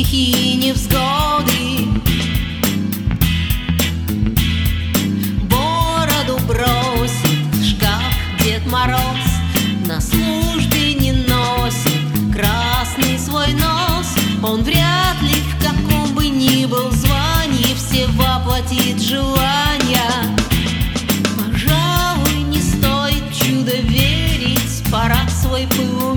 тихие невзгоды. Бороду бросит в шкаф Дед Мороз, на службе не носит красный свой нос. Он вряд ли в каком бы ни был звании все воплотит желания. Пожалуй, не стоит в чудо верить, пора свой пыл